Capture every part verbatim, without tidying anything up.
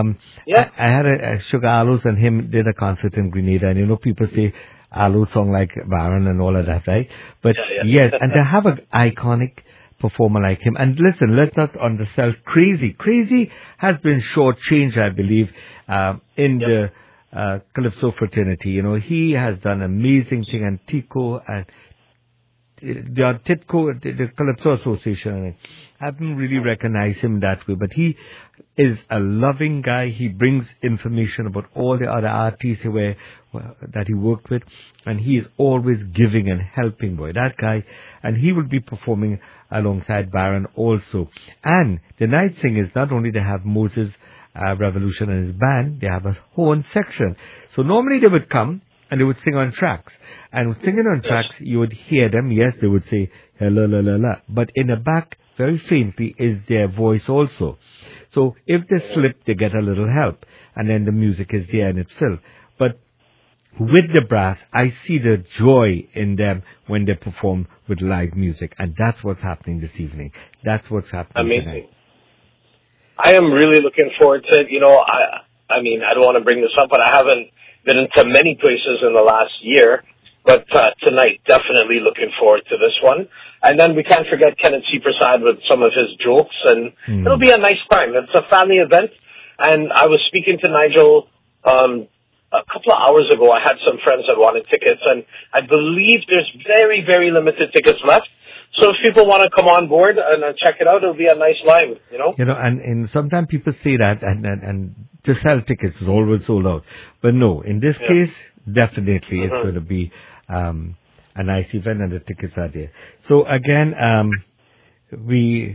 Yeah. I, I had a, a Sugar Alus and him did a concert in Grenada, and you know people say Alu song like Baron and all of that, right? But Yeah, yeah. yes, and to have an iconic performer like him, and listen, let's not undersell Crazy. Crazy has been shortchanged, I believe, uh, in Yep. the uh, Calypso fraternity. You know, he has done amazing thing, and Tico and the Titco, the, the Calypso Association, I haven't really recognized him that way, but he is a loving guy. He brings information about all the other artists who were, that he worked with, and he is always giving and helping, boy, that guy. And he will be performing alongside Baron also. And the nice thing is not only they have Moses uh, Revolution and his band, they have a horn section. So normally they would come and they would sing on tracks. And with singing on tracks, you would hear them. Yes, they would say, la, la, la, la. But in the back, very faintly, is their voice also. So if they slip, they get a little help. And then the music is there in itself. But with the brass, I see the joy in them when they perform with live music. And that's what's happening this evening. That's what's happening Amazing. tonight. I am really looking forward to it. You know, I, I mean, I don't want to bring this up, but I haven't been into many places in the last year, but uh, tonight, definitely looking forward to this one. And then we can't forget Kenneth C. Prasad with some of his jokes, and mm. it'll be a nice time. It's a family event, and I was speaking to Nigel um, a couple of hours ago. I had some friends that wanted tickets, and I believe there's very, very limited tickets left. So if people want to come on board and uh, check it out, it'll be a nice live, you know? You know, and, and sometimes people say that, and, and, and to sell tickets is always sold out. But no, in this yeah. case, definitely mm-hmm. it's going to be um, a nice event, and the tickets are there. So again, um, we,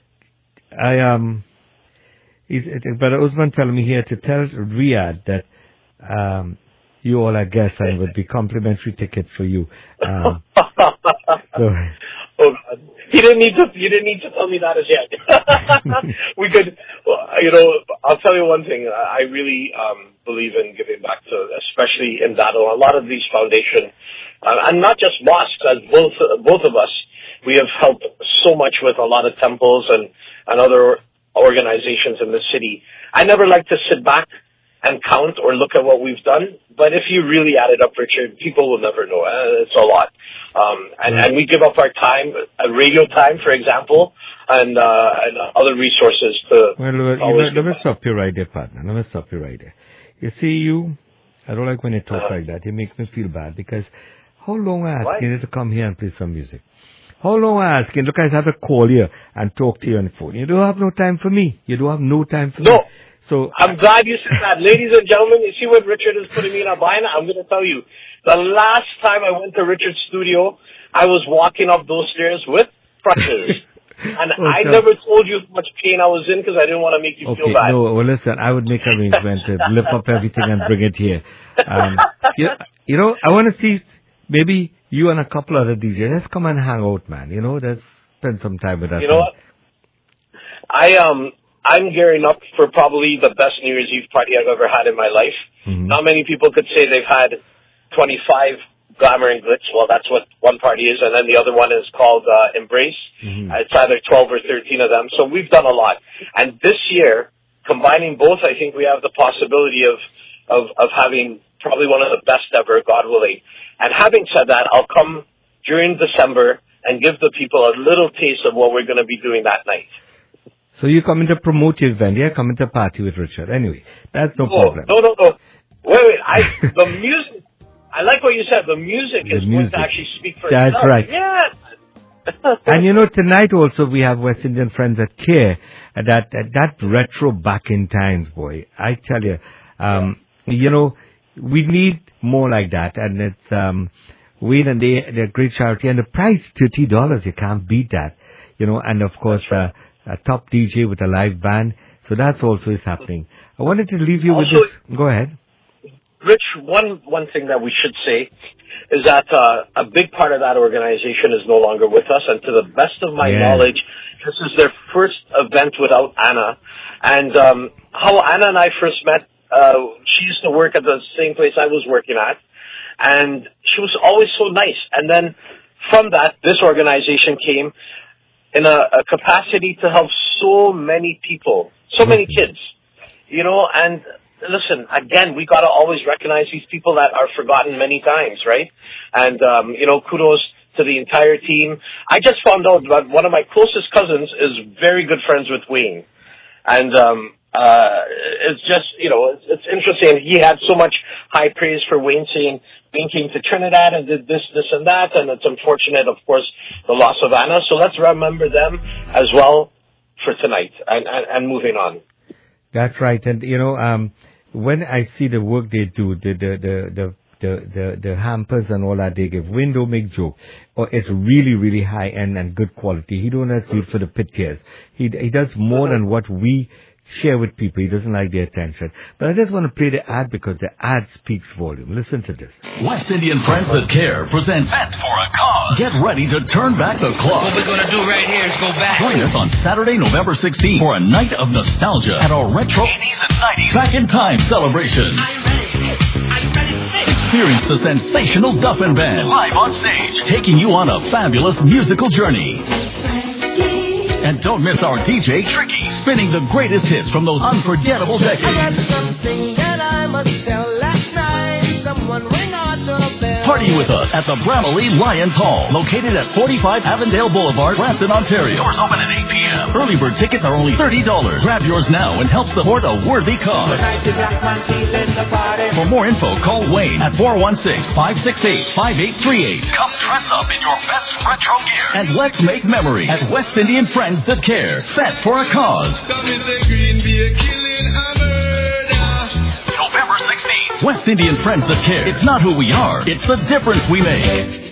I, um, he's, Brother Usman telling me here to tell Riyadh that um, you all are guests, and it would be complimentary ticket for you. Um, so, Oh, God. He didn't need to. You didn't need to tell me that as yet. We could, you know. I'll tell you one thing. I really um, believe in giving back to, especially in Dado, a lot of these foundations, uh, and not just mosques. As both both of us, we have helped so much with a lot of temples and and other organizations in the city. I never like to sit back and count or look at what we've done. But if you really add it up, Richard, people will never know. Uh, it's a lot. Um, and, and we give up our time, uh, radio time, for example, and, uh, and other resources to Well, you know, let me stop you right there, partner. Let me stop you right there. You see, you, I don't like when you talk uh, like that. You make me feel bad, because how long I ask you to come here and play some music? How long I ask you? Look, I have to call you and talk to you on the phone. You don't have no time for me. You don't have no time for no. me. So I'm glad you said that. Ladies and gentlemen, you see what Richard is putting me in a bind? I'm going to tell you. The last time I went to Richard's studio, I was walking up those stairs with crutches. And oh, I never told you how much pain I was in because I didn't want to make you okay, feel bad. No, well, listen, I would make arrangements to lift up everything and bring it here. Um, you, you know, I want to see maybe you and a couple other D Js. Let's come and hang out, man. You know, let's spend some time with us. You know what? I, um... I'm gearing up for probably the best New Year's Eve party I've ever had in my life. Mm-hmm. Not many people could say they've had twenty-five Glamour and Glitz. Well, that's what one party is, and then the other one is called uh, Embrace. Mm-hmm. Uh, it's either twelve or thirteen of them. So we've done a lot. And this year, combining both, I think we have the possibility of, of, of having probably one of the best ever, God willing. And having said that, I'll come during December and give the people a little taste of what we're going to be doing that night. So you're coming to promote your event, yeah? Coming to party with Richard. Anyway, that's no, no problem. No, no, no. Wait, wait. I, the music, I like what you said. The music the is music. going to actually speak for that's itself. That's right. Yeah. And you know, tonight also we have West Indian friends at Care. Uh, that, uh, that retro back in times, boy. I tell you, um, yeah. you know, we need more like that. And it's, um, Wayne and they, they're a great charity. And the price, thirty dollars. You can't beat that. You know, and of course, uh, a top D J with a live band. So that's also is happening. I wanted to leave you also, with this. Go ahead. Rich, one, one thing that we should say is that uh, a big part of that organization is no longer with us. And to the best of my yeah. knowledge, this is their first event without Anna. And um, how Anna and I first met, uh, she used to work at the same place I was working at. And she was always so nice. And then from that, this organization came in a, a capacity to help so many people, so many kids. you know, and listen, again, we got to always recognize these people that are forgotten many times, right? And, um, you know, kudos to the entire team. I just found out that one of my closest cousins is very good friends with Wayne. And, um, uh, it's just, you know, it's, it's interesting. He had so much high praise for Wayne, saying Wayne came to Trinidad and did this, this, and that. And it's unfortunate, of course, the loss of Anna. So let's remember them as well for tonight and, and, and moving on. That's right. And, you know, um, when I see the work they do, the, the, the, the, the, the, the hampers and all that they give, Wayne don't make joke. Or it's really, really high end and good quality. He don't have to do it for the pitiers. He, he does more than what we share with people. He doesn't like the attention. But I just want to play the ad because the ad speaks volume. Listen to this. West Indian Friends That Care presents Fat for a Cause. Get ready to turn back the clock. What we're going to do right here is go back. Join us on Saturday, November sixteenth for a night of nostalgia at our retro eighties and nineties Back in Time celebration. Are you ready? Are you ready? Experience the sensational Duffin Band live on stage, taking you on a fabulous musical journey. And don't miss our D J Tricky, spinning the greatest hits from those unforgettable decades. I got something that I must tell. Last night, someone rang our doorbell. Party with us at the Bramalea Lions Hall, located at forty-five Avondale Boulevard, Brampton, Ontario. Doors open at eight p.m. Early bird tickets are only thirty dollars. Grab yours now and help support a worthy cause. For more info, call Wayne at four one six, five six eight, five eight three eight. Come dress up in your best retro gear. And let's make memories at West Indian Friends That Care. Set for a cause. November sixteenth. West Indian Friends That Care. It's not who we are, it's the difference we make.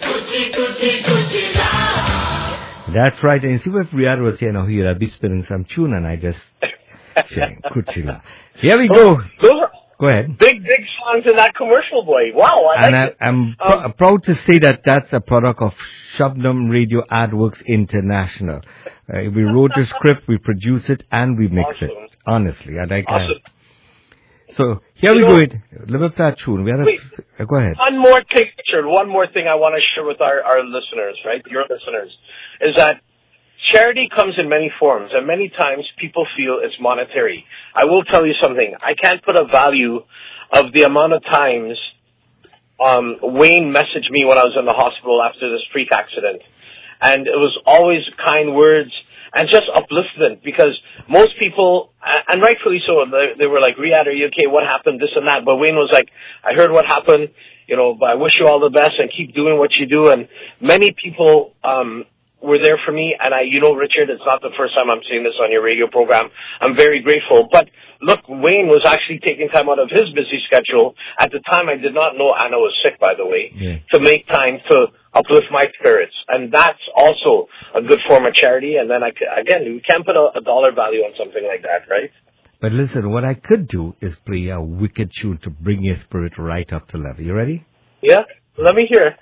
That's right. And you see what Riyadh was saying now here, I'll be spinning some tune and I just saying Kuchila. Here we go. Go ahead. Big, big songs in that commercial, boy. Wow, I and like I, it. I'm pr- um, proud to say that that's a product of Shabnam Radio AdWorks International. Uh, we wrote the script, we produce it, and we mix Awesome. it. Honestly, I like Awesome. that. So here You we know, go. It live up that tune. We had a, wait. uh, go ahead. One more thing, Richard, one more thing I want to share with our, our listeners, right, your listeners, is that charity comes in many forms, and many times people feel it's monetary. I will tell you something. I can't put a value of the amount of times um, Wayne messaged me when I was in the hospital after this freak accident. And it was always kind words and just upliftment, because most people, and rightfully so, they, they were like, Riyadh, are you okay? What happened? This and that. But Wayne was like, I heard what happened, you know, but I wish you all the best and keep doing what you do. And many people um were there for me. And I, you know, Richard, it's not the first time I'm saying this on your radio program. I'm very grateful. But look, Wayne was actually taking time out of his busy schedule. At the time, I did not know Anna was sick, by the way, Yeah. to make time to uplift my spirits. And that's also a good form of charity. And then, I, again, you can't put a, a dollar value on something like that, right? But listen, what I could do is play a wicked tune to bring your spirit right up to level. You ready? Yeah? Let me hear.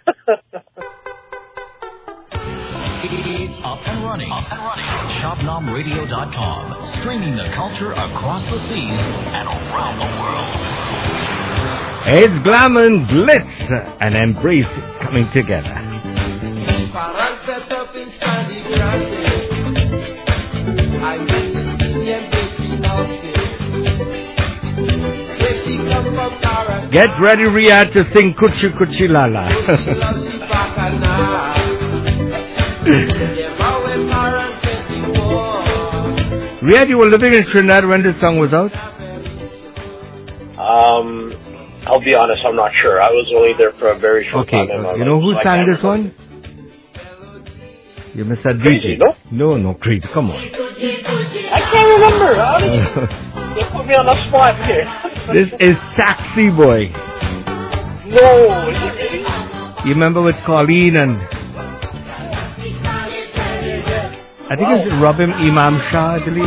Up and running. Up and running. Shabnam Radio dot com. Streaming the culture across the seas and around the world. It's glamour and glitz and embrace coming together. Get ready, Riyadh, to sing Kuchi Kuchi Lala. Riyadh, you were living in Trinidad when this song was out? Um, I'll be honest, I'm not sure. I was only there for a very short Okay, time in my you life, know who so I sang can't this remember. one? You must have Crazy, D J. no? No, no, Crazy. Come on. I can't remember. Honestly. You put me on the spot here. This is Taxi Boy. No, is it really? You remember with Colleen and I think it's Robin Imam Shah, I believe.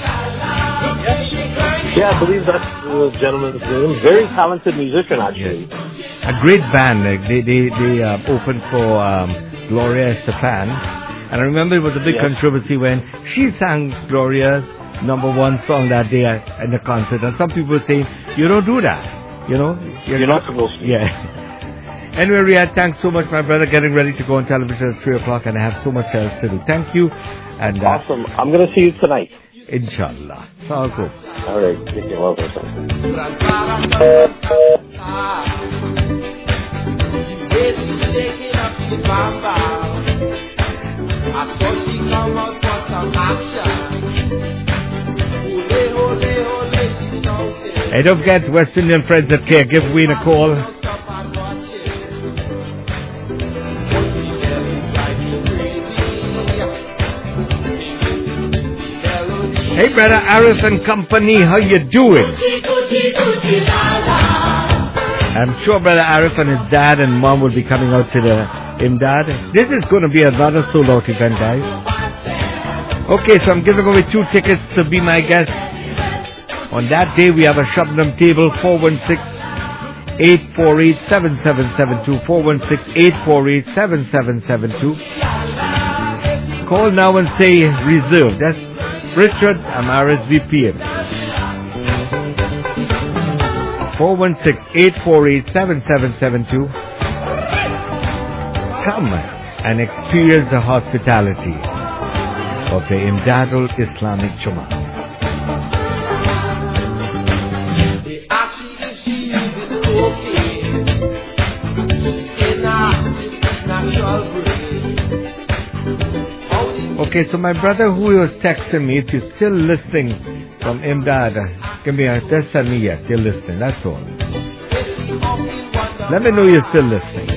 Yeah, I believe that's the gentleman's name. Very talented musician, actually. A great band. Like they they they uh, opened for um, Gloria Estefan, and I remember it was a big Yes. controversy when she sang Gloria's number one song that day at, at the concert, and some people were saying you don't do that. You know, you're, You're not supposed to. Yeah. Anyway, Riyadh, thanks so much, my brother. Getting ready to go on television at three o'clock, and I have so much else to do. Thank you. And uh, Awesome. I'm going to see you tonight. Inshallah. Sago. All right. Take care. Welcome. Shaking up the bamba. I thought she come out for some action. Ole, ole, ole, she shouted. Hey, don't forget West Indian friends that care. Give Wayne a call. Hey, brother Arif and company, how you doing? I'm sure brother Arif and his dad and mom will be coming out to the Imdad. This is going to be another sold-out event, guys. Okay, so I'm giving away two tickets to be my guest. On that day, we have a Shabnam table, four one six, eight four eight, seven seven seven two, four one six, eight four eight, seven seven seven two. Call now and say reserved. That's Richard, I'm R S V P. four one six, eight four eight, seven seven seven two. Come and experience the hospitality of the Imdadul Islamic Jummah. Okay, so my brother who was texting me, if you're still listening from Imdad, give me a, just send me yes, you're listening, that's all. Let me know you're still listening.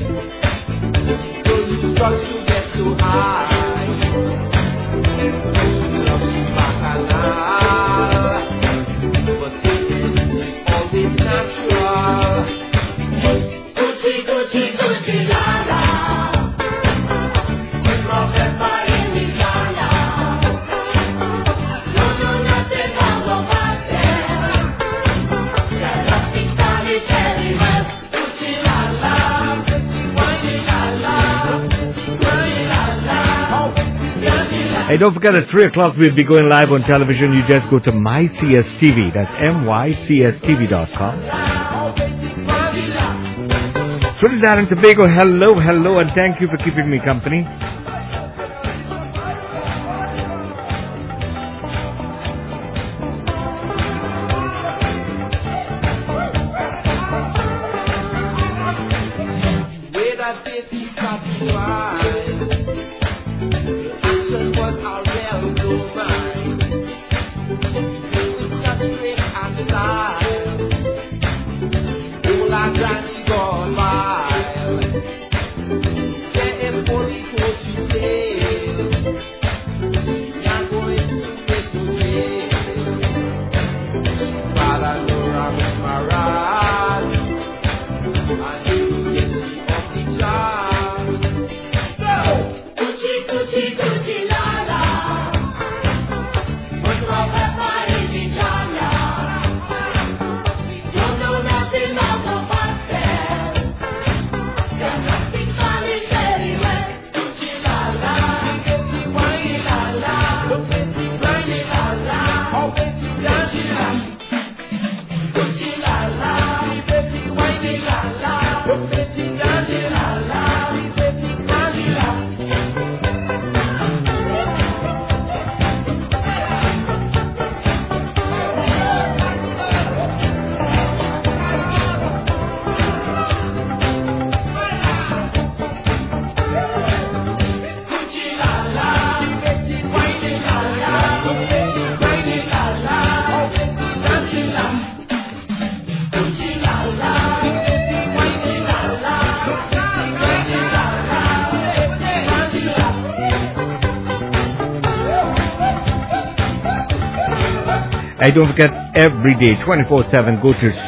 Hey, don't forget at three o'clock we'll be going live on television. You just go to My C S T V. That's M Y C S T V dot com. Trinidad and Tobago, hello, hello, and thank you for keeping me company. I don't forget every day, twenty-four seven, go to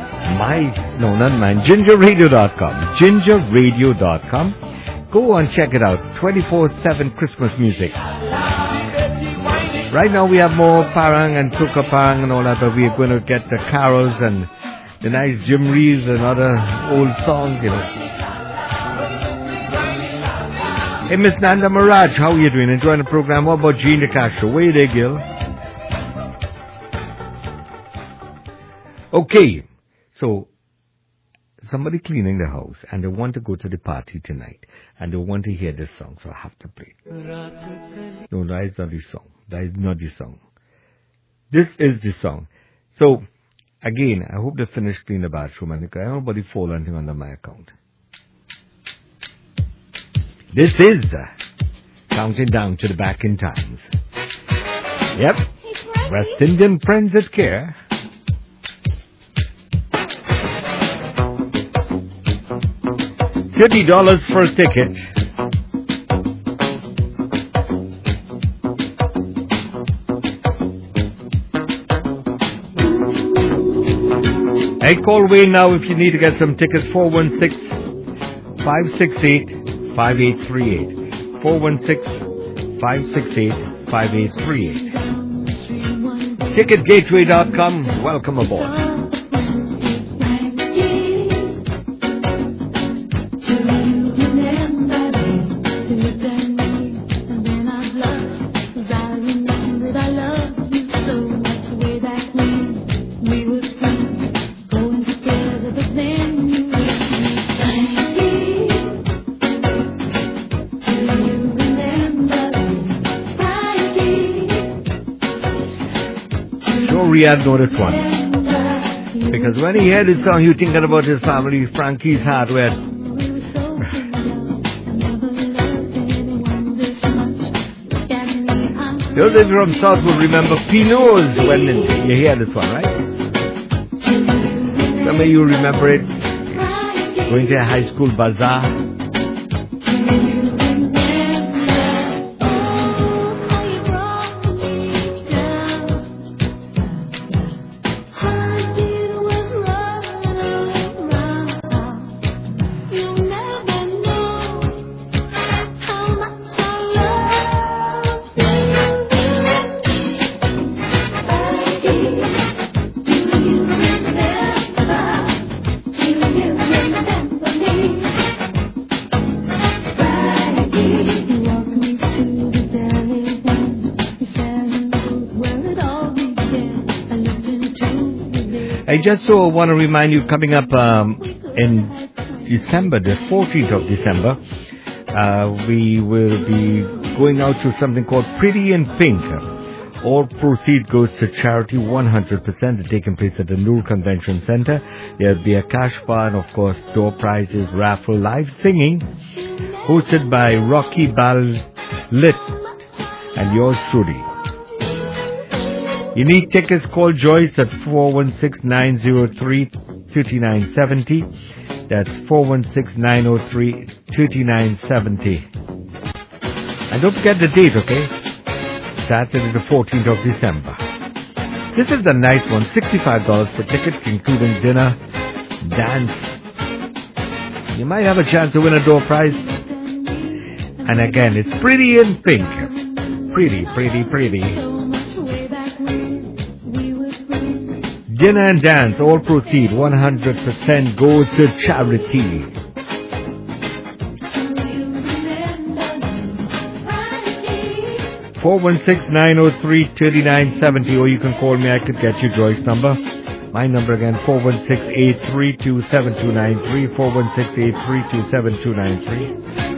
my, no, not mine, ginger radio dot com. ginger radio dot com. Go and check it out. twenty-four seven Christmas music. Right now we have more parang and tuka parang and all that, but we're going to get the carols and the nice jimries and other old songs, you know. Hey, Miss Nanda Miraj, how are you doing? Enjoying the program? What about Gina Castro? Where are they, Gil? Okay, so somebody cleaning the house and they want to go to the party tonight and they want to hear this song, so I have to play it. No, that is not the song. That is not the song. This is the song. So, again, I hope they finish clean the bathroom and I don't nobody fall anything under my account. This is uh, Counting Down to the Back in Times. Yep. West Indian Friends at Care. fifty dollars for a ticket. Hey, call Wayne now if you need to get some tickets. four one six, five six eight, five eight three eight. four one six, five six eight, five eight three eight. ticket gateway dot com. Welcome aboard. Riyadh know this one. Because when he heard this song, he was thinking about his family, Frankie's Hardware. Those of you from South will remember Pino's when you hear this one, right? Some of you remember it going to a high school bazaar. I just so want to remind you, coming up um, in December, the fourteenth of December, uh, we will be going out to something called Pretty in Pink. All proceeds goes to charity, one hundred percent. It's taking place at the Noor Convention Center. There'll be a cash bar and, of course, door prizes, raffle, live singing, hosted by Rocky Ballit and yours truly. You need tickets, call Joyce at four one six, nine zero three, three nine seven zero. That's four one six, nine zero three, three nine seven zero. And don't forget the date, okay? Saturday the fourteenth of December. This is a nice one, sixty-five dollars for tickets, including dinner, dance. You might have a chance to win a door prize. And again, it's Pretty in Pink. Pretty, pretty, pretty. Dinner and dance, all proceed, one hundred percent go to charity. four one six, nine zero three, three nine seven zero, or you can call me, I could get you Joy's number. My number again, four one six, eight three two, seven two nine three, four one six, eight three two, seven two nine three.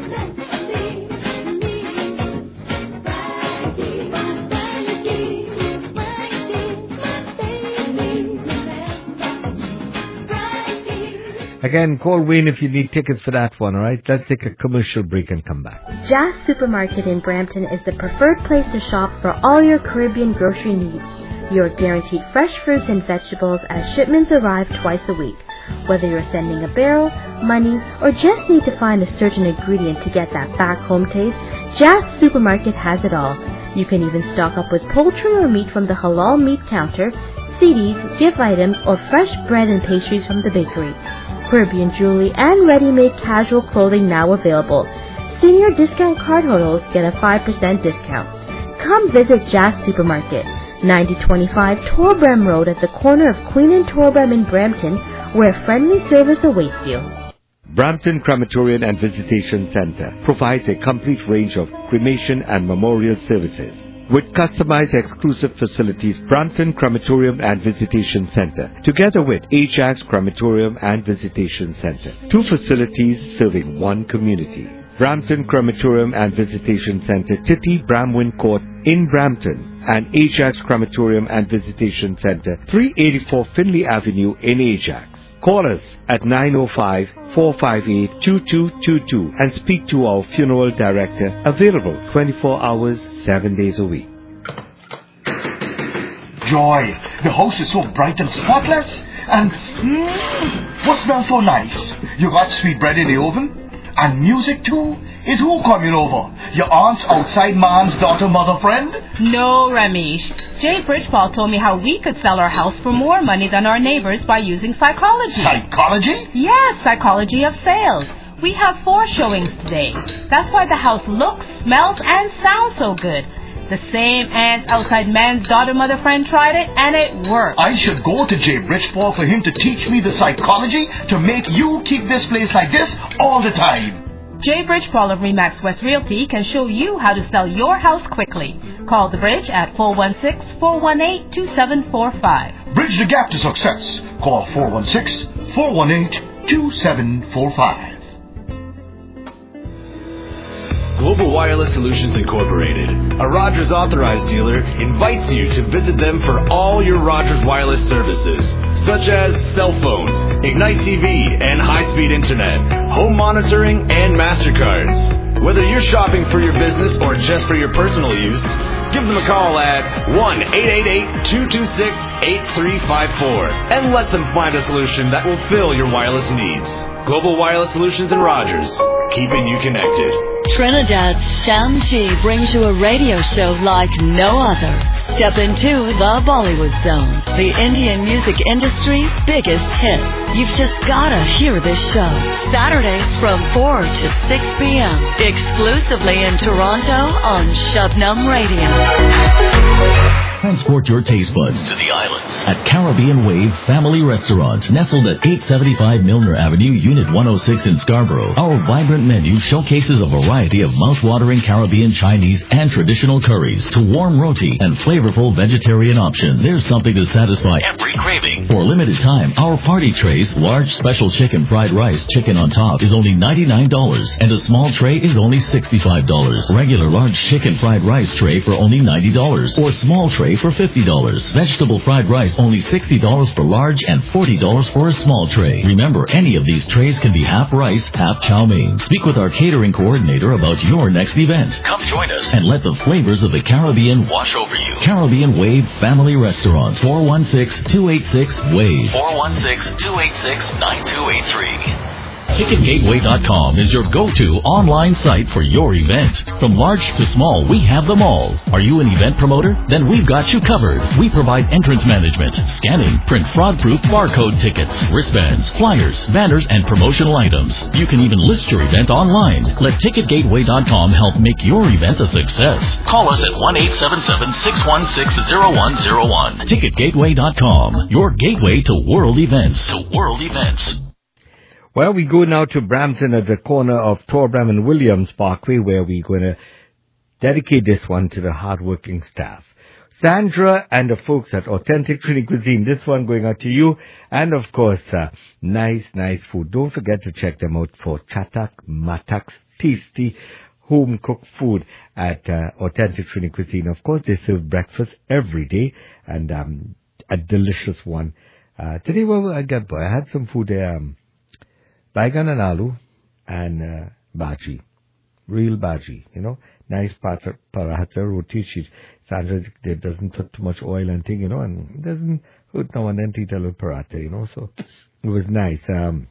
Again, call Wayne if you need tickets for that one, alright? Let's take a commercial break and come back. Jazz Supermarket in Brampton is the preferred place to shop for all your Caribbean grocery needs. You're guaranteed fresh fruits and vegetables as shipments arrive twice a week. Whether you're sending a barrel, money, or just need to find a certain ingredient to get that back home taste, Jazz Supermarket has it all. You can even stock up with poultry or meat from the halal meat counter, C Ds, gift items, or fresh bread and pastries from the bakery. Caribbean jewelry and ready-made casual clothing now available. Senior discount card holders get a five percent discount. Come visit Jazz Supermarket, ninety twenty-five Torbram Road at the corner of Queen and Torbram in Brampton, where friendly service awaits you. Brampton Crematorium and Visitation Center provides a complete range of cremation and memorial services. With customized exclusive facilities, Brampton Crematorium and Visitation Center, together with Ajax Crematorium and Visitation Center, two facilities serving one community. Brampton Crematorium and Visitation Center, Titty Bramwin Court in Brampton, and Ajax Crematorium and Visitation Center, three eighty-four Finley Avenue in Ajax. Call us at nine oh five, four five eight, two two two two and speak to our funeral director, available twenty-four hours, seven days a week. Joy, the house is so bright and spotless. And mm, what smells so nice? You got sweet bread in the oven? And music too? Is who coming over? Your aunt's outside man's daughter, mother, friend? No, Ramesh. Jay Bridgepal told me how we could sell our house for more money than our neighbors by using psychology. Psychology? Yes, psychology of sales. We have four showings today. That's why the house looks, smells, and sounds so good. The same aunt's outside man's daughter, mother, friend tried it, and it worked. I should go to Jay Bridgepal for him to teach me the psychology to make you keep this place like this all the time. Jay Bridgepal of Remax West Realty can show you how to sell your house quickly. Call the Bridge at four one six, four one eight, two seven four five. Bridge the gap to success. Call four one six, four one eight, two seven four five. Global Wireless Solutions Incorporated, a Rogers authorized dealer, invites you to visit them for all your Rogers wireless services, such as cell phones, Ignite T V and high-speed internet, home monitoring, and MasterCards. Whether you're shopping for your business or just for your personal use, give them a call at one eight eight eight, two two six, eight three five four and let them find a solution that will fill your wireless needs. Global Wireless Solutions and Rogers, keeping you connected. Trinidad's Sham G brings you a radio show like no other. Step into the Bollywood Zone, the Indian music industry's biggest hit. You've just gotta hear this show. Saturdays from four to six p.m. exclusively in Toronto on Shabnam Radio. Transport your taste buds to the islands at Caribbean Wave Family Restaurant, nestled at eight seventy-five Milner Avenue, Unit one oh six in Scarborough. Our vibrant menu showcases a variety of mouth-watering Caribbean, Chinese, and traditional curries to warm roti and flavorful vegetarian options. There's something to satisfy every craving. For a limited time, our party trays, large special chicken fried rice, chicken on top, is only ninety-nine dollars, and a small tray is only sixty-five dollars. Regular large chicken fried rice tray for only ninety dollars, or small tray for fifty dollars. Vegetable fried rice only sixty dollars for large and forty dollars for a small tray. Remember, any of these trays can be half rice, half chow mein. Speak with our catering coordinator about your next event. Come join us and let the flavors of the Caribbean wash over you. Caribbean Wave Family Restaurant, four one six, two eight six, WAVE. four one six, two eight six, nine two eight three. Ticket Gateway dot com is your go-to online site for your event. From large to small, we have them all. Are you an event promoter? Then we've got you covered. We provide entrance management, scanning, print fraud-proof barcode tickets, wristbands, flyers, banners, and promotional items. You can even list your event online. Let Ticket Gateway dot com help make your event a success. Call us at one eight seven seven, six one six, zero one zero one. Ticket Gateway dot com, your gateway to world events. To world events. Well, we go now to Brampton at the corner of Torbram and Williams Parkway, where we're going to dedicate this one to the hardworking staff. Sandra and the folks at Authentic Trini Cuisine. This one going out to you. And, of course, uh, nice, nice food. Don't forget to check them out for Chatak Matak's tasty home-cooked food at uh, Authentic Trini Cuisine. Of course, they serve breakfast every day, and um, a delicious one. Uh, today, well, I got, I had some food there. Um, Baigan and aloo and uh, bhaji, real bhaji, you know, nice paratha, paratha roti. She, Sandra, it doesn't put too much oil and thing, you know, and it doesn't hurt now and then to eat a little paratha, you know, so it was nice. Um,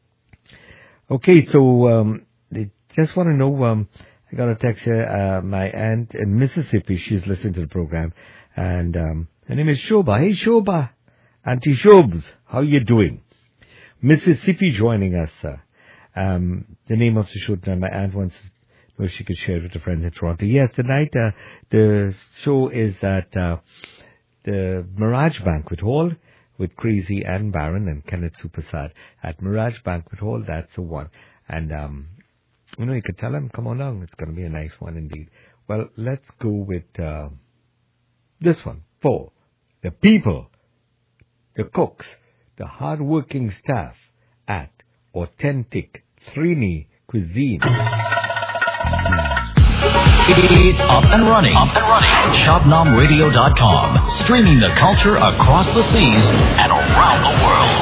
okay, so um, I just want to know, um, I got a text here, uh, my aunt in Mississippi, she's listening to the program, and um, her name is Shoba. Hey, Shoba, Auntie Shobs, how you doing? Mississippi joining us. Uh, um, the name of the show, my aunt wants to know if she could share it with her friends in Toronto. Yes, tonight uh, the show is at uh, the Mirage Banquet Hall with Crazy and Baron and Kenneth Supersad at Mirage Banquet Hall. That's the one. And, um, you know, you could tell them, come on down. It's going to be a nice one indeed. Well, let's go with uh, this one for the people, the cooks, the hard-working staff at Authentic Trini Cuisine. It's up and running. Up and running. shop nom radio dot com. Streaming the culture across the seas and around the world.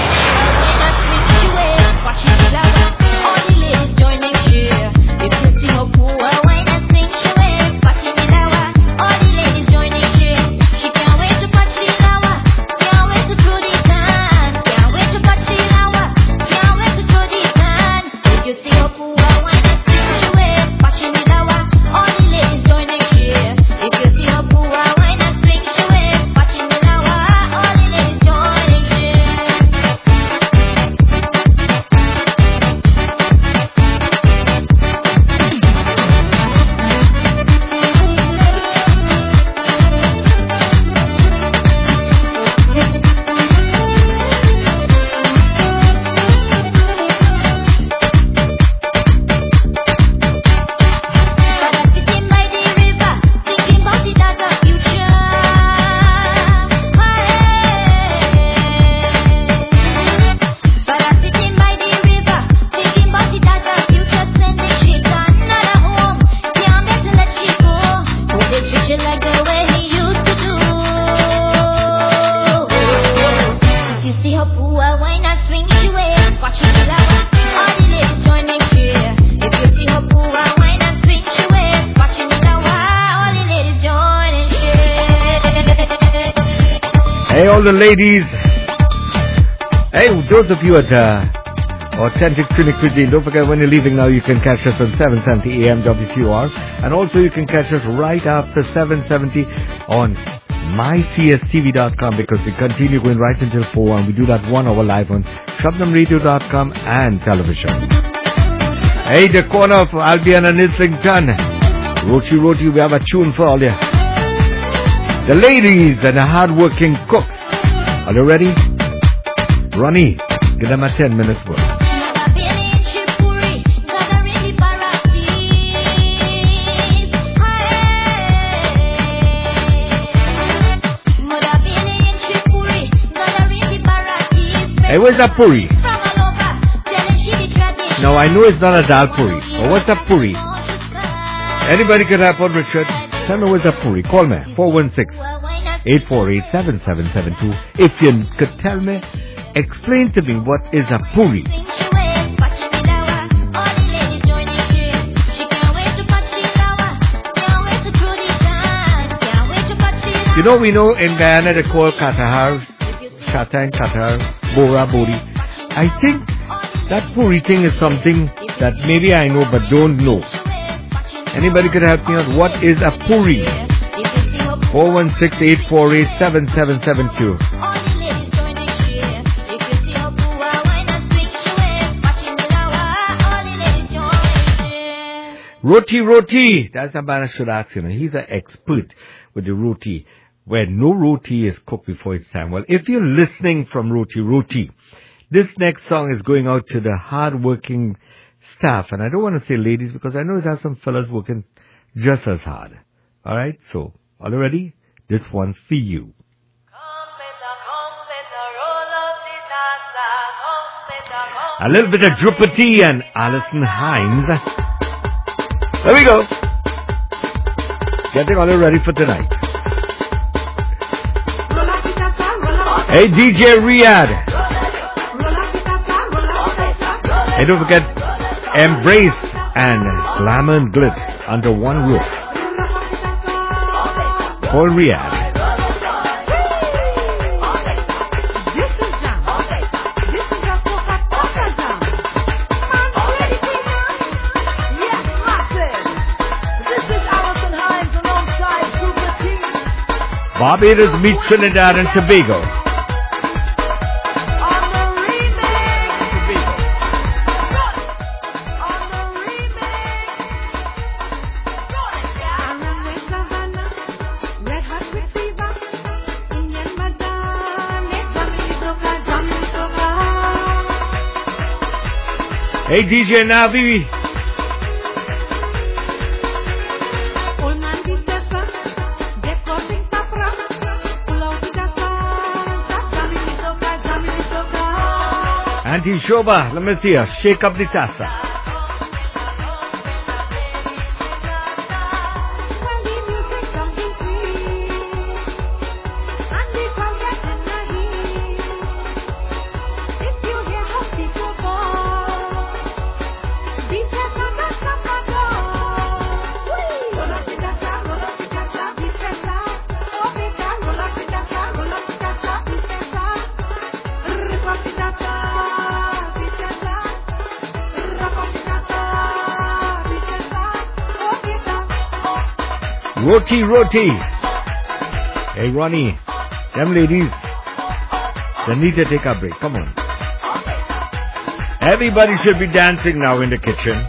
Hey, all the ladies. Hey, those of you at uh, Authentic Trinity Cuisine, don't forget when you're leaving now, you can catch us on seven seventy A M W T O R. And also you can catch us right after seven seventy on my c s t v dot com, because we continue going right until four, and we do that one hour live on shop nom radio dot com and television. Hey, the corner of Albion and Islington. Roti Roti, we have a tune for all you. The ladies and the hard-working cooks. Are you ready? Ronnie, give them a ten minutes worth. Hey, where's that puri? No, I know it's not a dal puri. But what's a puri? Anybody can help out, Richard? Tell me where's a puri. Call me. four one six, eight four eight, seven seven seven two. If you could tell me, explain to me what is a puri. You know, we know in Guyana they call Katahar, Katan, Katar, Bora, Bori. I think that puri thing is something that maybe I know but don't know. Anybody could help me out? What is a puri? four one six, eight four eight, seven seven seven two. Roti Roti. That's a man I should ask him. He's an expert with the roti, where no roti is cooked before its time. Well, if you're listening from Roti Roti, this next song is going out to the hard-working staff. And I don't want to say ladies, because I know it has some fellas working just as hard. All right? So, all ready? This one's for you. A little bit of Drupati and Alison Hines. There we go. Getting all ready for tonight. Hey, D J Riyadh. Hey, don't forget Embrace and Glamour and Glitz under one roof. For Riyadh. Barbados meet Trinidad and Tobago. Hey, D J Navi. Auntie Shoba, let me see her. Shake up the tassa. Roti, roti. Hey, Ronnie. Them ladies. They need to take a break. Come on. Everybody should be dancing now in the kitchen.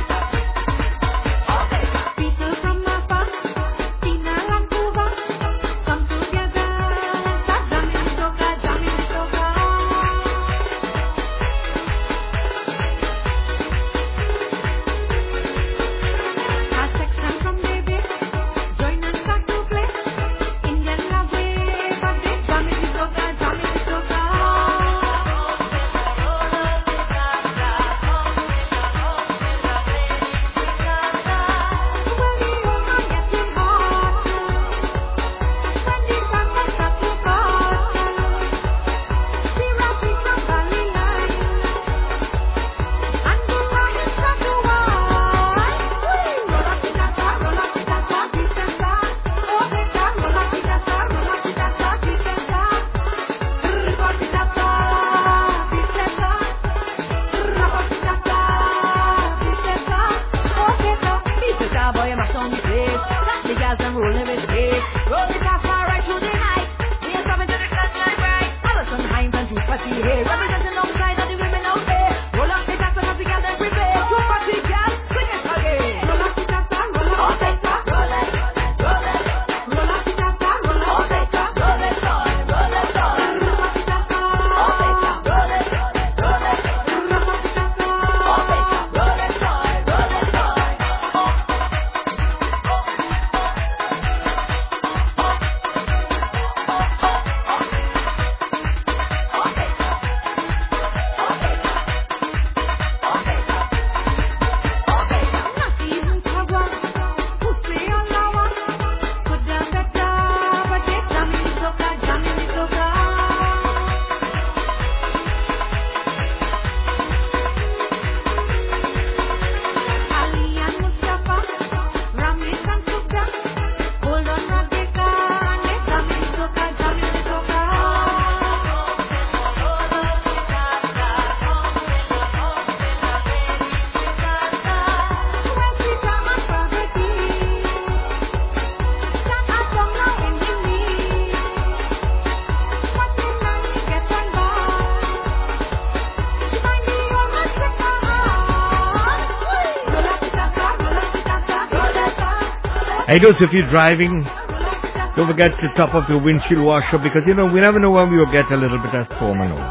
Hey, those if you're driving, don't forget to top up your windshield washer because, you know, we never know when we will get a little bit of storm and all.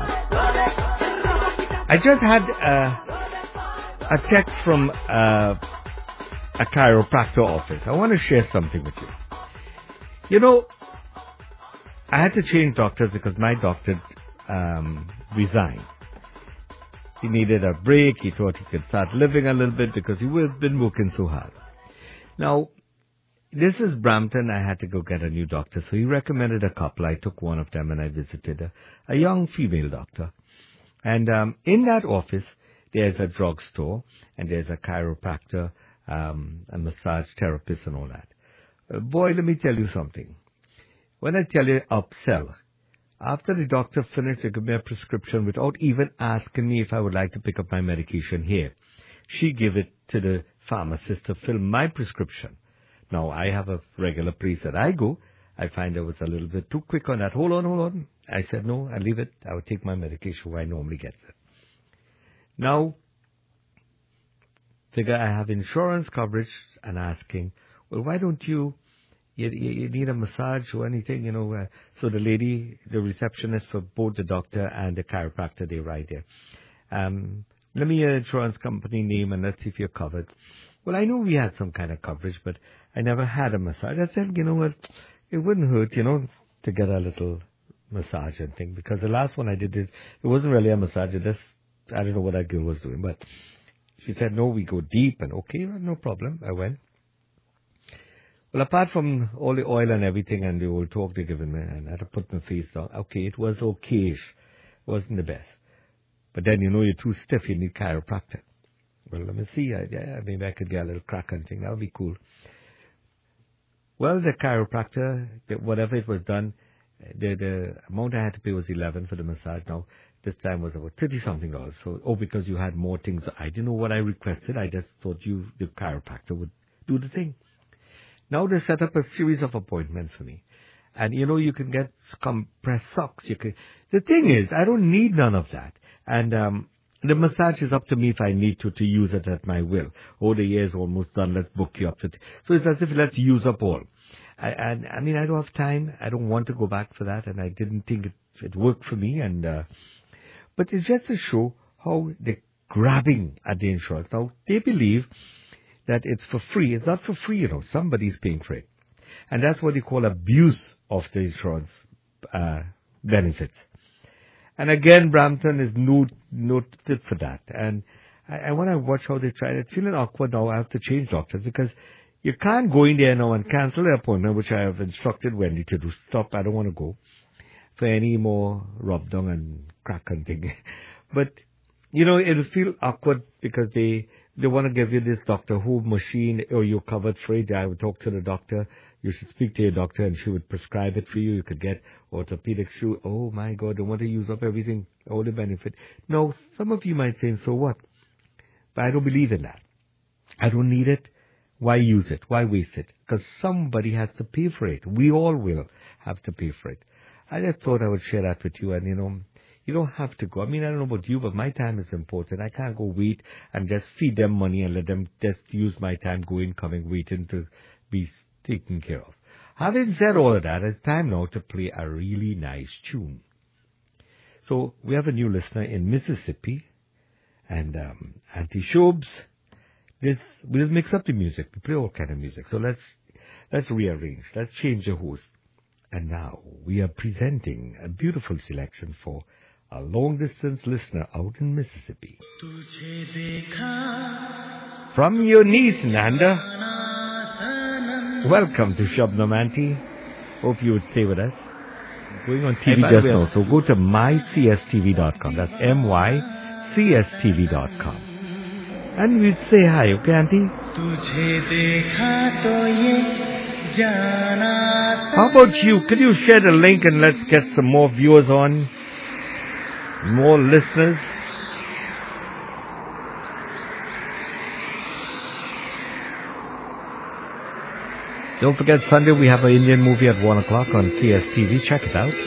I just had uh, a text from uh, a chiropractor office. I want to share something with you. You know, I had to change doctors because my doctor um, resigned. He needed a break. He thought he could start living a little bit because he had been working so hard. Now, this is Brampton. I had to go get a new doctor. So he recommended a couple. I took one of them and I visited a, a young female doctor. And um, in that office, there's a drugstore and there's a chiropractor, um, a massage therapist and all that. Uh, boy, let me tell you something. When I tell you upsell, after the doctor finished, they gave me a prescription without even asking me if I would like to pick up my medication here. She gave it to the pharmacist to fill my prescription. Now, I have a regular place that I go. I find I was a little bit too quick on that. Hold on, hold on. I said, no, I'll leave it. I will take my medication where I normally get it. Now, figure I have insurance coverage and asking, well, why don't you, you, you need a massage or anything, you know. Uh, so the lady, the receptionist for both the doctor and the chiropractor, they right there. Um, let me your insurance company name and let's see if you're covered. Well, I know we had some kind of coverage, but I never had a massage. I said, you know what, it wouldn't hurt, you know, to get a little massage and thing. Because the last one I did, it, it wasn't really a massage. It just, I don't know what that girl was doing. But she said, no, we go deep. And okay, well, no problem. I went. Well, apart from all the oil and everything and the old talk they given me, and I had to put my face down. Okay, it was okay-ish. It wasn't the best. But then, you know, you're too stiff. You need chiropractic. Well, let me see. I, yeah, maybe I could get a little crack and thing. That would be cool. Well, the chiropractor, whatever it was done, the, the amount I had to pay was eleven for the massage. Now, this time was about thirty something dollars. So, oh, because you had more things. I didn't know what I requested. I just thought you, the chiropractor, would do the thing. Now they set up a series of appointments for me. And, you know, you can get compressed socks. You can, the thing is, I don't need none of that. And um, the massage is up to me if I need to, to use it at my will. Oh, the year's almost done. Let's book you up to... T- so it's as if let's use up all. I, and, I mean, I don't have time. I don't want to go back for that. And I didn't think it, it worked for me. And uh, But it's just to show how they're grabbing at the insurance. Now, they believe that it's for free. It's not for free, you know. Somebody's paying for it. And that's what they call abuse of the insurance uh, benefits. And again, Brampton is not, noted for that. And I, I want to watch how they try it. It's feeling awkward now. I have to change doctors because you can't go in there now and cancel the appointment, which I have instructed Wendy to do. Stop, I don't want to go for any more rub down and crack and thing. But, you know, it'll feel awkward because they... They want to give you this Doctor Who machine, or you're covered for it. I would talk to the doctor. You should speak to your doctor, and she would prescribe it for you. You could get orthopedic shoe. Oh, my God, I want to use up everything, all the benefit. No, some of you might say, so what? But I don't believe in that. I don't need it. Why use it? Why waste it? Because somebody has to pay for it. We all will have to pay for it. I just thought I would share that with you, and, you know... You don't have to go. I mean, I don't know about you, but my time is important. I can't go wait and just feed them money and let them just use my time going, coming, waiting to be taken care of. Having said all of that, it's time now to play a really nice tune. So we have a new listener in Mississippi, and um, Auntie Shobes. This we'll mix up the music. We play all kind of music. So let's let's rearrange. Let's change the host. And now we are presenting a beautiful selection for a long-distance listener out in Mississippi. From your niece, Nanda. Welcome to Shabnam Auntie. Hope you would stay with us. Going on T V just now, so go to my c s t v dot com. That's M Y C S T V dot com. And we'd say hi, okay, Auntie? How about you? Could you share the link and let's get some more viewers on? More listeners? Don't forget, Sunday we have an Indian movie at one o'clock on C S T V. Check it out.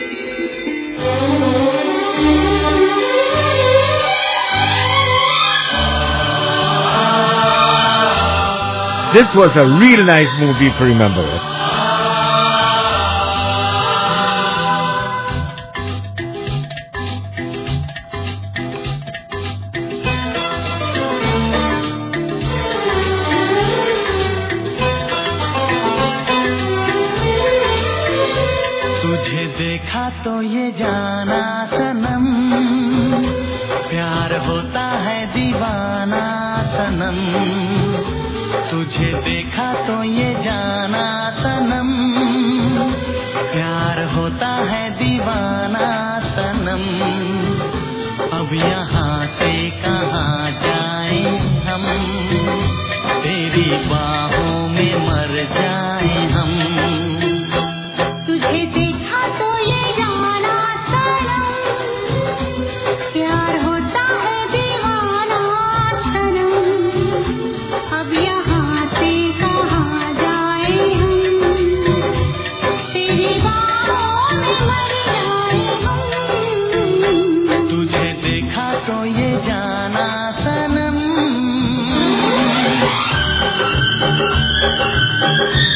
This was a real nice movie if you remember it. तो ये जाना सनम प्यार होता है दीवाना सनम तुझे देखा तो ये जाना सनम प्यार होता है दीवाना सनम अब यहाँ से कहाँ जाएं हम तेरी बाहों में मर जाएं हम तुझे देखा तो ये जाना सनम प्यार होता है दीवाना सनम अब यहाँ से कहाँ जाए हम तेरी बाहों में मर जाए हम तुझे देखा तो ये जाना सनम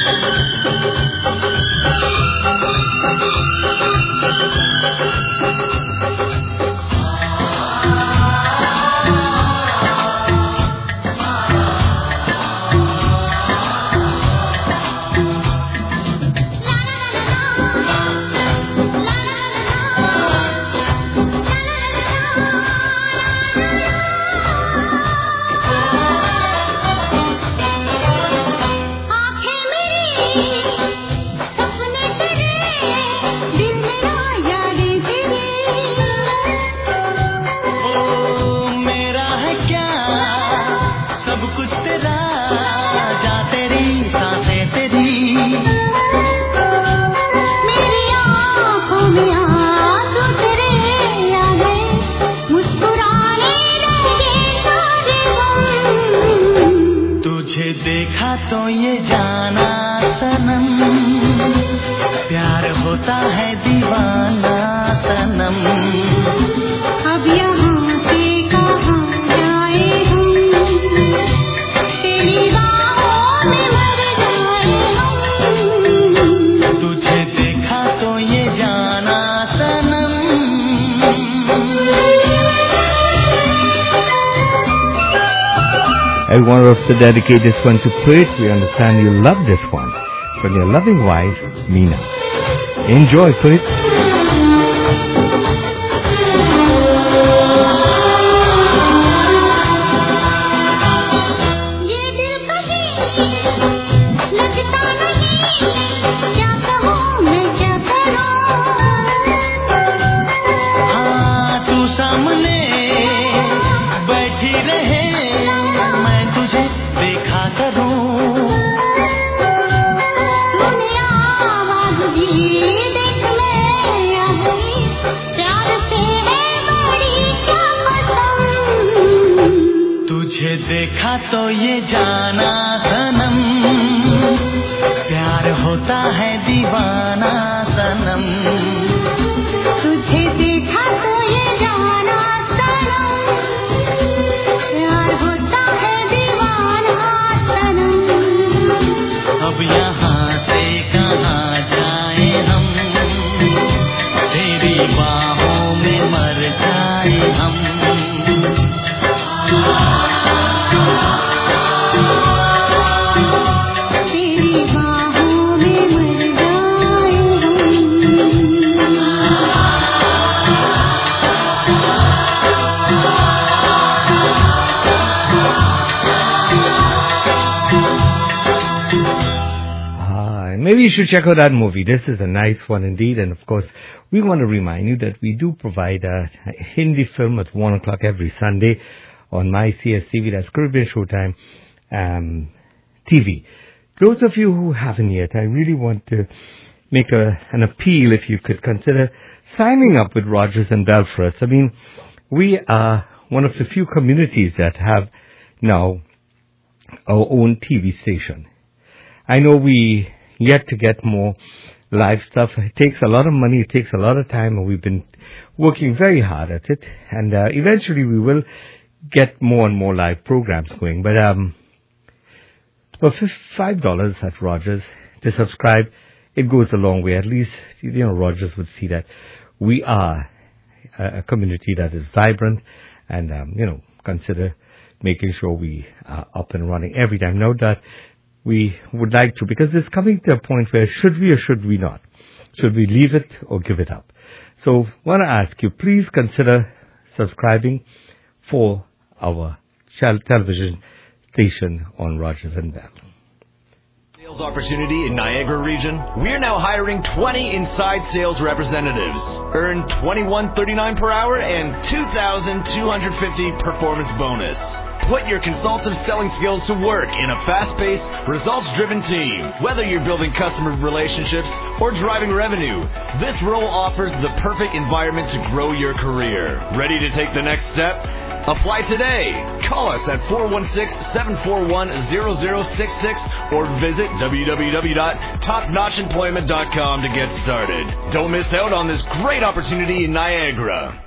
I want to also dedicate this one to Prit. We understand you love this one. From your loving wife, Meena. Enjoy, Prit. देखा तो ये जाना सनम प्यार होता है दीवाना सनम तुझे देखा तो ये जाना सनम प्यार होता है दीवाना सनम अब यहाँ से कहाँ जाए हम तेरी बाहों में मर जाए हम Maybe you should check out that movie. This is a nice one indeed. And of course, we want to remind you that we do provide a Hindi film at one o'clock every Sunday on My C S T V. That's Caribbean Showtime um, T V. Those of you who haven't yet, I really want to make a, an appeal if you could consider signing up with Rogers and Bell for us. I mean, we are one of the few communities that have now our own T V station. I know we yet to get more live stuff. It takes a lot of money, it takes a lot of time, and we've been working very hard at it. And uh, eventually we will get more and more live programs going. But um, for five dollars at Rogers to subscribe, it goes a long way. At least, you know, Rogers would see that we are a, a community that is vibrant and, um, you know, consider making sure we are up and running every time. Note that we would like to, because it's coming to a point where should we or should we not? Should we leave it or give it up? So I want to ask you, please consider subscribing for our television station on Rogers and Bell. Sales opportunity in Niagara region. We're now hiring twenty inside sales representatives. Earn twenty-one thirty-nine per hour and two thousand two hundred fifty performance bonus. Put your consultative selling skills to work in a fast-paced, results-driven team. Whether you're building customer relationships or driving revenue, this role offers the perfect environment to grow your career. Ready to take the next step? Apply today. Call us at four one six, seven four one, zero zero six six or visit w w w dot top notch employment dot com to get started. Don't miss out on this great opportunity in Niagara.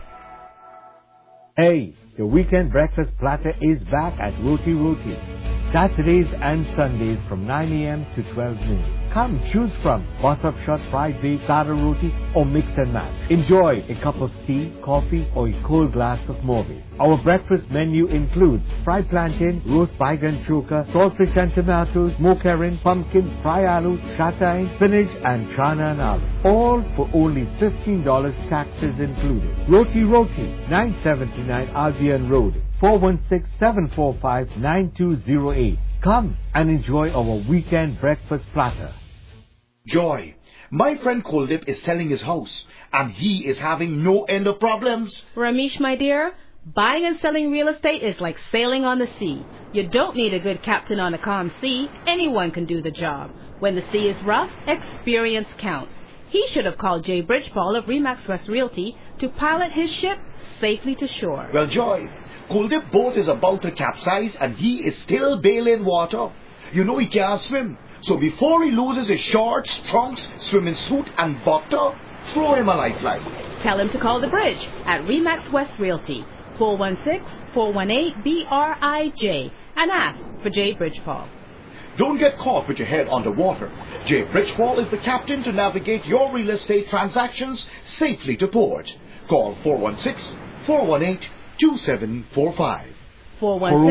Hey, the weekend breakfast platter is back at Roti Roti. Saturdays and Sundays from nine a.m. to twelve noon. Come choose from boss-up shot, fried baked, starter roti, or mix and match. Enjoy a cup of tea, coffee, or a cold glass of Morbi. Our breakfast menu includes fried plantain, roast baigan choka, saltfish and tomatoes, smoked herring, pumpkin, fry aloo, shatai, spinach, and chana and aloo. All for only fifteen dollars, taxes included. Roti Roti, nine seventy-nine Albion Road, four one six, seven four five, nine two zero eight. Come and enjoy our weekend breakfast platter. Joy, my friend Kuldip is selling his house and he is having no end of problems. Ramesh, my dear, buying and selling real estate is like sailing on the sea. You don't need a good captain on a calm sea. Anyone can do the job. When the sea is rough, experience counts. He should have called Jay Bridgepole of Remax West Realty to pilot his ship safely to shore. Well, Joy, Kuldip boat is about to capsize and he is still bailing water. You know he can't swim. So before he loses his shorts, trunks, swimming suit and bokta, throw him a lifeline. Tell him to call the bridge at Remax West Realty, four one six, four one eight, B R I J, and ask for Jay Bridgepole. Don't get caught with your head underwater. Jay Bridgepole is the captain to navigate your real estate transactions safely to port. Call four one six, four one eight, two seven four five. four one six,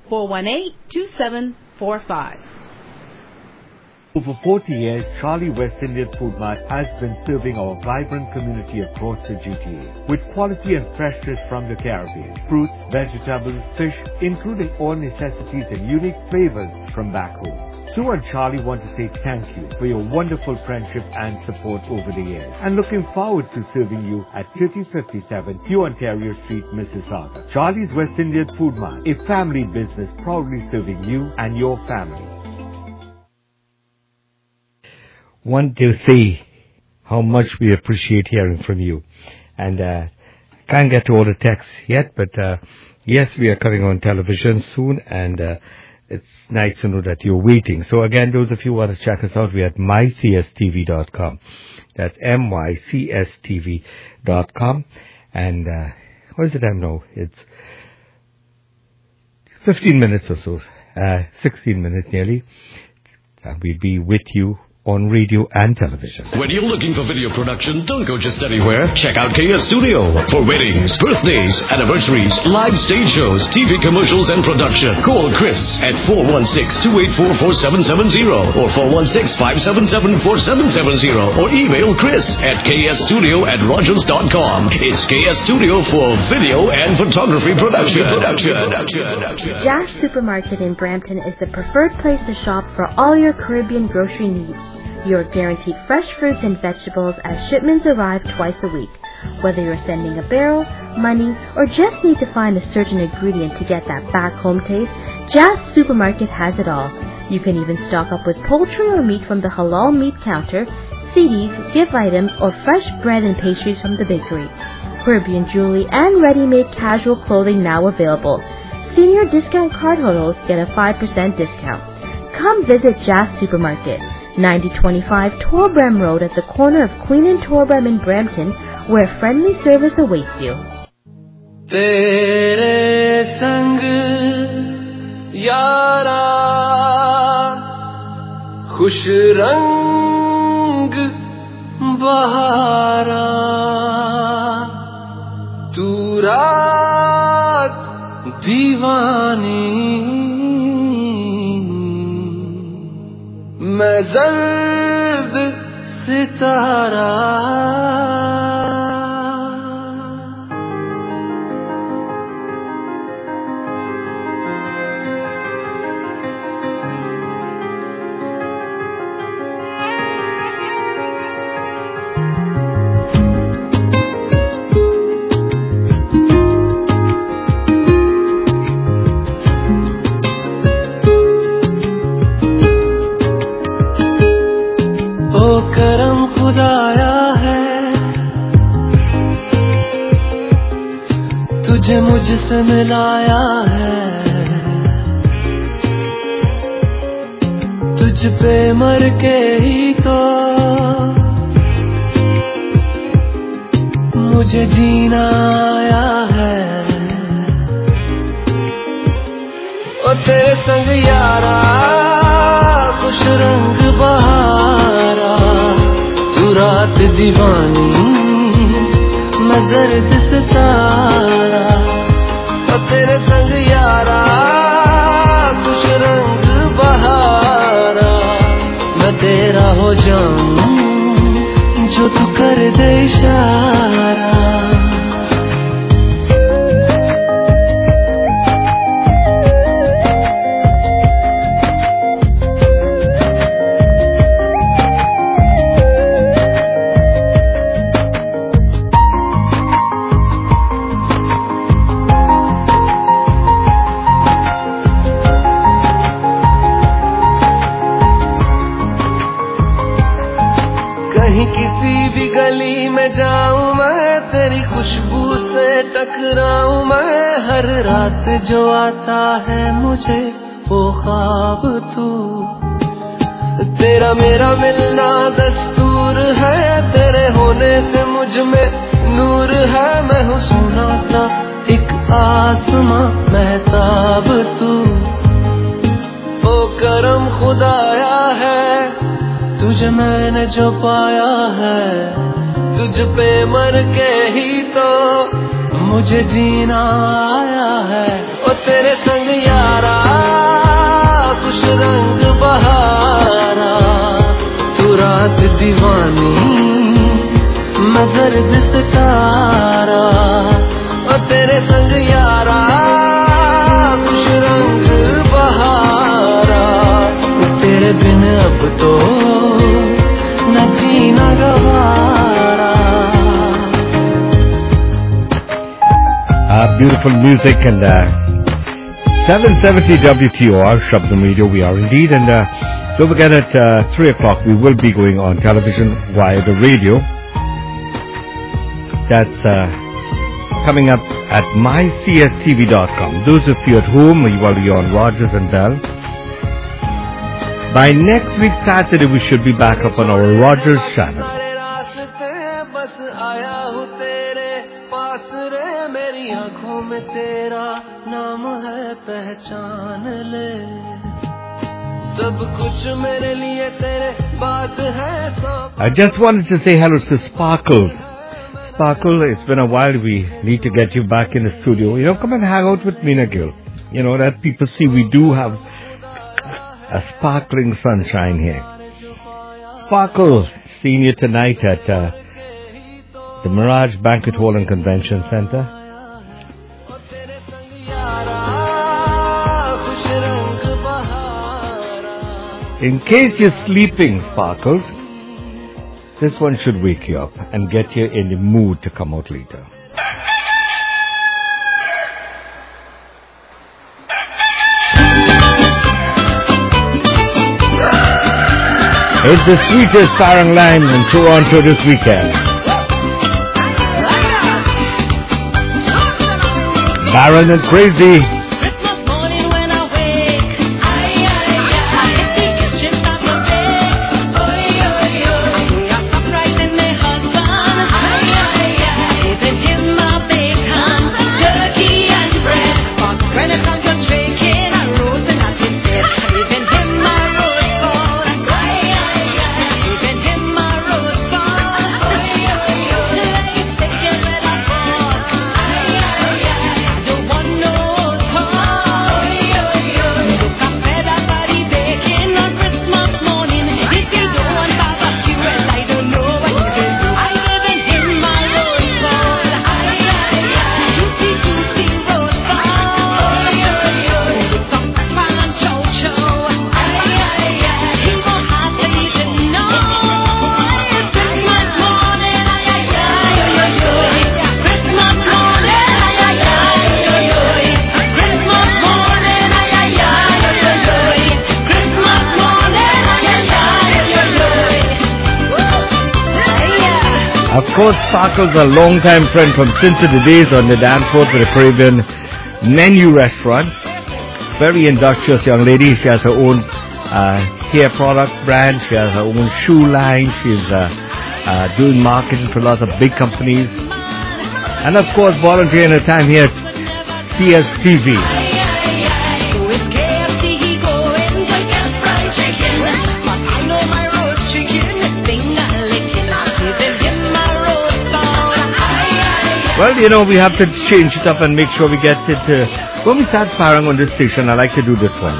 four one eight, two seven four five. Over forty years, Charlie West Indian Food Mart has been serving our vibrant community across the G T A with quality and freshness from the Caribbean. Fruits, vegetables, fish, including all necessities and unique flavors from back home. Sue and Charlie want to say thank you for your wonderful friendship and support over the years, and looking forward to serving you at thirty fifty-seven New Ontario Street, Mississauga. Charlie's West Indian Food Mart, a family business proudly serving you and your family. Want to say how much we appreciate hearing from you. And uh, can't get to all the texts yet, but uh, yes, we are coming on television soon, and uh, it's nice to know that you're waiting. So again, those of you who want to check us out, we're at my c s t v dot com. That's M Y C S T V dot com. And uh, what is the time now? It's fifteen minutes or so, uh, sixteen minutes nearly. Uh, we'll be with you on radio and television. When you're looking for video production, don't go just anywhere. Check out K S Studio for weddings, birthdays, anniversaries, live stage shows, T V commercials, and production. Call Chris at four one six, two eight four, four seven seven zero or four one six, five seven seven, four seven seven zero or email Chris at k s studio at rogers dot com. It's K S Studio for video and photography production. production. production. Jazz Supermarket in Brampton is the preferred place to shop for all your Caribbean grocery needs. You're guaranteed fresh fruits and vegetables as shipments arrive twice a week. Whether you're sending a barrel, money, or just need to find a certain ingredient to get that back home taste, Jazz Supermarket has it all. You can even stock up with poultry or meat from the halal meat counter, C Ds, gift items, or fresh bread and pastries from the bakery. Caribbean jewelry and ready-made casual clothing now available. Senior discount card holders get a five percent discount. Come visit Jazz Supermarket, ninety twenty-five Torbram Road at the corner of Queen and Torbram in Brampton, where friendly service awaits you. Tere sang yara khush rang bahara tu raat deewani मैं ज़र्द सितारा तुझे मुझसे मिलाया है तुझ पे मर के ही तो मुझे जीना आया है ओ तेरे संग यारा खुश रंग बहारा तू रात दीवानी मैं ज़र्द सितारा और तेरे संग यारा खुश रंग बहारा मैं तेरा हो जाऊं जो तू कर दे इशारा गली में जाऊं मैं तेरी खुशबू से टकराऊं मैं हर रात जो आता है मुझे वो ख्वाब तू तेरा मेरा मिलना दस्तूर है तेरे होने से मुझ में नूर है मैं हूँ सोना सा एक आसमां महताब तू ओ करम खुदाया है तुझे मैंने जो पाया है तुझ पे मर के ही तो मुझे जीना आया है ओ तेरे संग यारा दर्द सितारा ओ तेरे संग यारा खुश रंग बहारा तेरे बिन अब तो न जीना गवारा. Uh, beautiful music and uh, seven seventy W T O R, Shabdam Radio, we are indeed. And uh, don't forget at uh, three o'clock we will be going on television via the radio. That's uh, coming up at my c s t v dot com. Those of you at home, you are on Rogers and Bell. By next week Saturday we should be back up on our Rogers channel. I just wanted to say hello to Sparkle. Sparkle, it's been a while. We need to get you back in the studio. You know, come and hang out with Meena Gill. You know, that people see we do have a sparkling sunshine here. Sparkle, seeing you tonight at uh, the Mirage Banquet Hall and Convention Center. In case you're sleeping, Sparkles, this one should wake you up and get you in the mood to come out later. It's the sweetest Sarang line in Toronto this weekend. Baron and Crazy. Of course, Sparkle's a long-time friend from since the days on the dance floor for the Caribbean Menu restaurant. Very industrious young lady. She has her own uh, hair product brand. She has her own shoe line. She's uh, uh, doing marketing for lots of big companies. And of course, volunteering her time here at C S T V. Well, you know, we have to change it up and make sure we get it. Uh, when we start firing on this station, I like to do this one.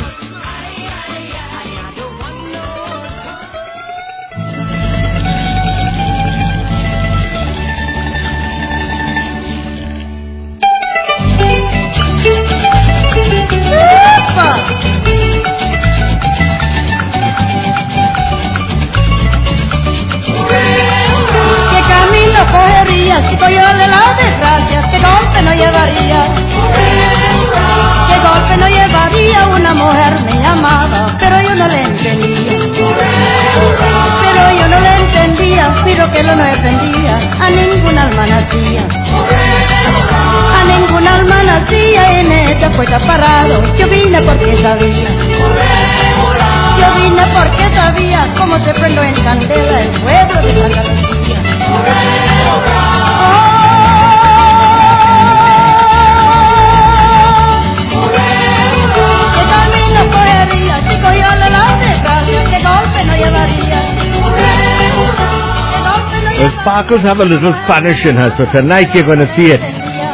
Si cogerle la desgracia, qué golpe no llevaría, qué golpe no llevaría una mujer me llamaba, pero yo no le entendía, pero yo no le entendía, pero que lo no defendía, a ninguna alma nacía, a ninguna alma nacía, en esta puerta parado, yo vine porque sabía, yo vine porque sabía cómo se prendó en candela el pueblo de Santa Lucía. The Sparkles have a little Spanish in her, so tonight you're going to see it.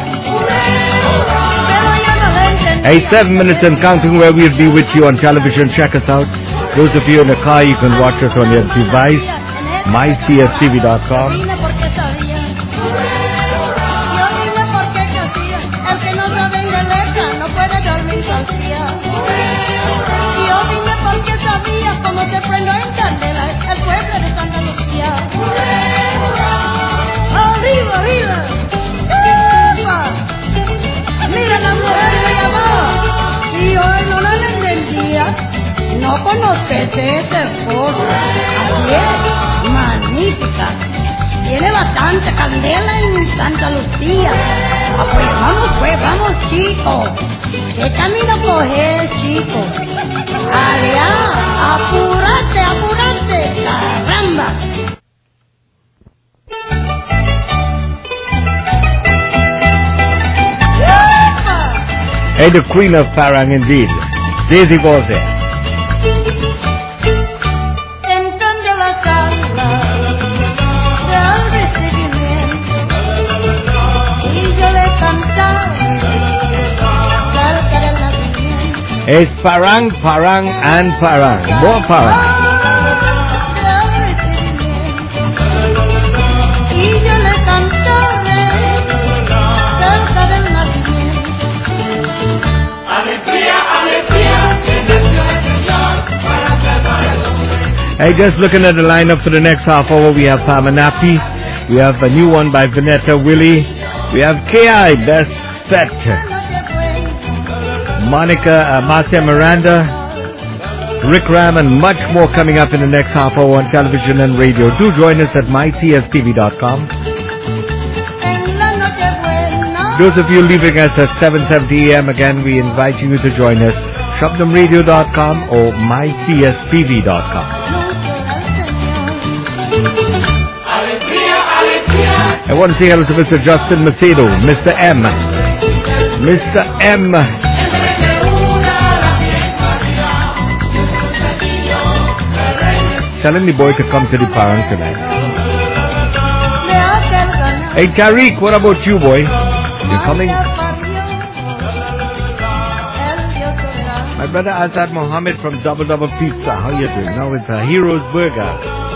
Hey, seven minutes and counting where we'll be with you on television. Check us out. Those of you in the car, you can watch us on your device. my c s t v dot com. Dime por qué sabía. Yo dime por qué hacía. El que no sabe de letra no puede dormir salsía. Yo dime por qué sabía cómo se prendió en candela el pueblo de Santa Lucía. Arriba, arriba. ¡Epa! Mira, la mujer me llamó y hoy no la entendía. No conoces ese esposo. Así es, magnífica. Tiene bastante candela en Santa Lucía. Ah, pues vamos, pues vamos, chicos. ¿Qué camino coges, chicos? Allá, apúrate, apúrate, caramba. Hey, the queen of Farang indeed, Daisy Bose. It's Farang, Farang and Farang. More Farang. Hey, just looking at the lineup for the next half hour, we have Pamanapi, we have a new one by Vanetta Willie, we have K I, Best Pet, Monica, uh, Marcia Miranda, Rick Ram, and much more coming up in the next half hour on television and radio. Do join us at my c s t v dot com. Those of you leaving us at seven seventy a m, again, we invite you to join us, shabdam radio dot com or my c s t v dot com. I want to say hello to Mister Justin Macedo, Mister M. Mister M. Telling the boy to come to the parents tonight. Hey Tariq, what about you, boy? You coming? My brother Azad Mohammed from Double Double Pizza. How you doing? Now it's a Heroes Burger.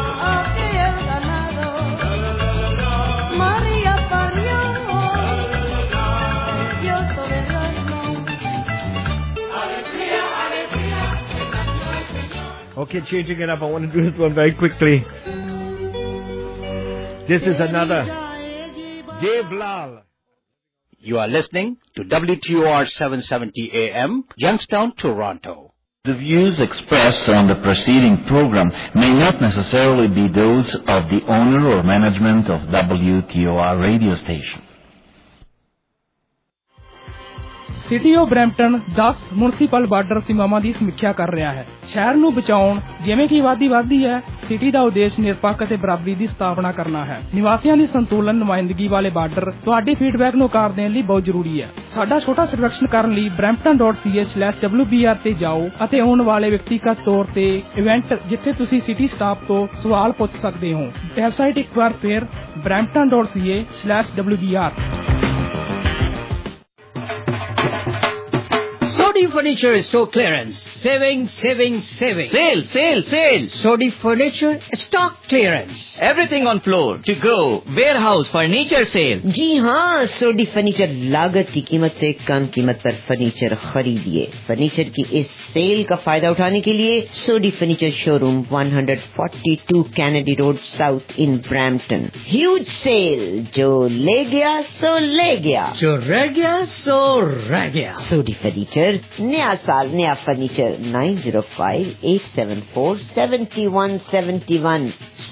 Okay, changing it up. I want to do this one very quickly. This is another Dave Lal. You are listening to W T O R seven seventy A M, Youngstown, Toronto. The views expressed on the preceding program may not necessarily be those of the owner or management of W T O R radio station. City of Brampton ਦਸ municipal border ਸੀਮਾਵਾਂ ਦੀ ਸਮੀਖਿਆ ਕਰ ਰਿਹਾ ਹੈ। ਸ਼ਹਿਰ ਨੂੰ ਬਚਾਉਣ ਜਿਵੇਂ ਕਿ ਆਬਾਦੀ ਵਧਦੀ ਹੈ, ਸਿਟੀ ਦਾ ਉਦੇਸ਼ ਨਿਰਪੱਖ ਅਤੇ ਬਰਾਬਰੀ ਦੀ ਸਥਾਪਨਾ ਕਰਨਾ ਹੈ। ਨਿਵਾਸੀਆਂ ਦੀ ਸੰਤੁਲਨ ਨੁਮਾਇੰਦਗੀ ਵਾਲੇ ਬਾਰਡਰ ਤੁਹਾਡੇ ਫੀਡਬੈਕ ਨੂੰ ਆਕਾਰ ਦੇਣ ਲਈ ਬਹੁਤ ਜ਼ਰੂਰੀ ਹੈ। ਸਾਡਾ ਛੋਟਾ ਸਰਵੇਖਣ ਕਰਨ ਲਈ brampton dot c a slash w b r ਤੇ ਜਾਓ ਅਤੇ ਆਉਣ ਵਾਲੇ ਵਿਅਕਤੀਗਤ ਤੌਰ ਤੇ ਇਵੈਂਟ ਜਿੱਥੇ ਤੁਸੀਂ ਸਿਟੀ ਸਟਾਫ ਤੋਂ ਸਵਾਲ ਪੁੱਛ ਸਕਦੇ ਹੋ। ਵੈਬਸਾਈਟ ਇੱਕ ਵਾਰ ਫਿਰ brampton dot c a slash w b r। Sodi Furniture Store Clearance. Saving, saving, saving. Sale, sale, sale. Sodi Furniture Stock Clearance. Everything on floor, to go, warehouse, furniture sale. जी हाँ, सोडी furniture लागत की कीमत से कम कीमत पर furniture खरीदिए। Furniture की इस सेल का फायदा उठाने के लिए Sodhi furniture showroom one forty-two Kennedy Road South in Brampton. Huge sale, जो ले गया सो ले गया, जो रह गया सो रह गया। सोडी फर्नीचर, नया साल नया furniture. nine zero five eight seven four seven one seven one